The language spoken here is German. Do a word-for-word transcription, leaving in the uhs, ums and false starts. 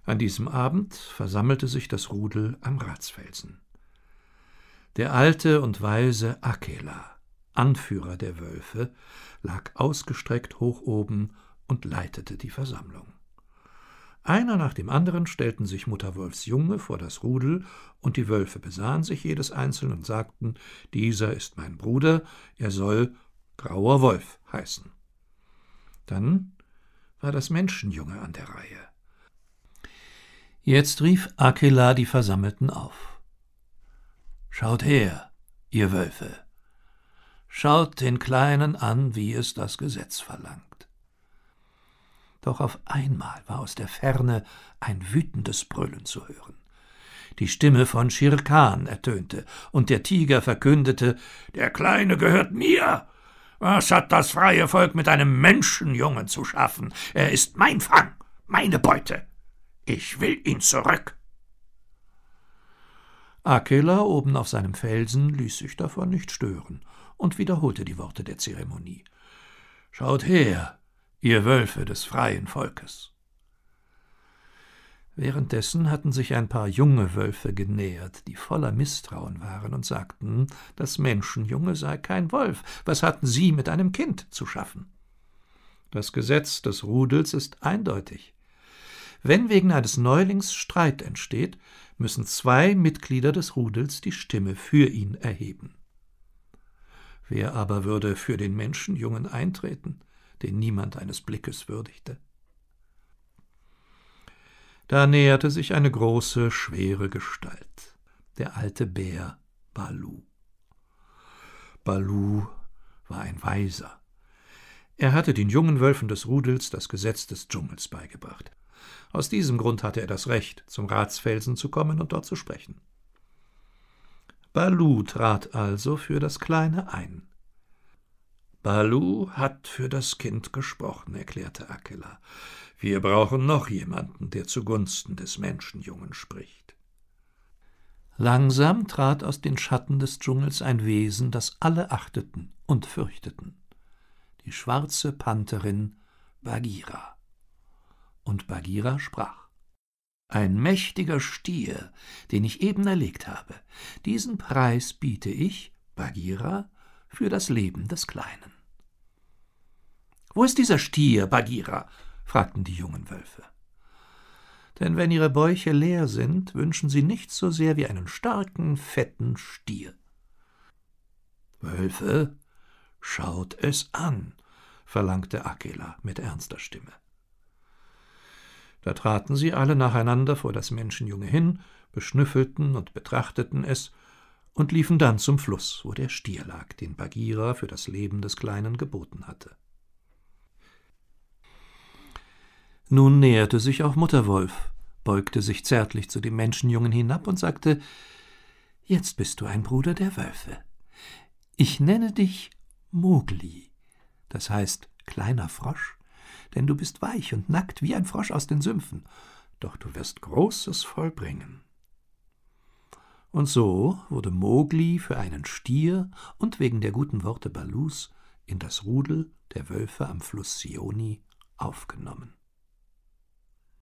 An diesem Abend versammelte sich das Rudel am Ratsfelsen. Der alte und weise Akela, Anführer der Wölfe, lag ausgestreckt hoch oben und leitete die Versammlung. Einer nach dem anderen stellten sich Mutterwolfs Junge vor das Rudel, und die Wölfe besahen sich jedes einzeln und sagten: »Dieser ist mein Bruder, er soll Grauer Wolf heißen.« Dann war das Menschenjunge an der Reihe. Jetzt rief Akela die Versammelten auf. »Schaut her, ihr Wölfe! Schaut den Kleinen an, wie es das Gesetz verlangt.« Doch auf einmal war aus der Ferne ein wütendes Brüllen zu hören. Die Stimme von Shere Khan ertönte, und der Tiger verkündete: »Der Kleine gehört mir! Was hat das freie Volk mit einem Menschenjungen zu schaffen? Er ist mein Fang, meine Beute. Ich will ihn zurück!« Akela oben auf seinem Felsen ließ sich davon nicht stören und wiederholte die Worte der Zeremonie. »Schaut her, ihr Wölfe des freien Volkes!« Währenddessen hatten sich ein paar junge Wölfe genähert, die voller Misstrauen waren und sagten, das Menschenjunge sei kein Wolf. Was hatten sie mit einem Kind zu schaffen? Das Gesetz des Rudels ist eindeutig. Wenn wegen eines Neulings Streit entsteht, müssen zwei Mitglieder des Rudels die Stimme für ihn erheben. Wer aber würde für den Menschenjungen eintreten, den niemand eines Blickes würdigte? Da näherte sich eine große, schwere Gestalt, der alte Bär Baloo. Baloo war ein Weiser. Er hatte den jungen Wölfen des Rudels das Gesetz des Dschungels beigebracht. Aus diesem Grund hatte er das Recht, zum Ratsfelsen zu kommen und dort zu sprechen. Baloo trat also für das Kleine ein. »Baloo hat für das Kind gesprochen«, erklärte Akela. »Wir brauchen noch jemanden, der zugunsten des Menschenjungen spricht.« Langsam trat aus den Schatten des Dschungels ein Wesen, das alle achteten und fürchteten: die schwarze Pantherin Bagheera. Und Bagheera sprach: »Ein mächtiger Stier, den ich eben erlegt habe. Diesen Preis biete ich, Bagheera, für das Leben des Kleinen.« »Wo ist dieser Stier, Bagheera?« fragten die jungen Wölfe. Denn wenn ihre Bäuche leer sind, wünschen sie nichts so sehr wie einen starken, fetten Stier. »Wölfe, schaut es an«, verlangte Akela mit ernster Stimme. Da traten sie alle nacheinander vor das Menschenjunge hin, beschnüffelten und betrachteten es und liefen dann zum Fluss, wo der Stier lag, den Bagheera für das Leben des Kleinen geboten hatte. Nun näherte sich auch Mutterwolf, beugte sich zärtlich zu dem Menschenjungen hinab und sagte: »Jetzt bist du ein Bruder der Wölfe. Ich nenne dich Mowgli, das heißt kleiner Frosch, denn du bist weich und nackt wie ein Frosch aus den Sümpfen, doch du wirst Großes vollbringen.« Und so wurde Mowgli für einen Stier und wegen der guten Worte Baloos in das Rudel der Wölfe am Fluss Sioni aufgenommen.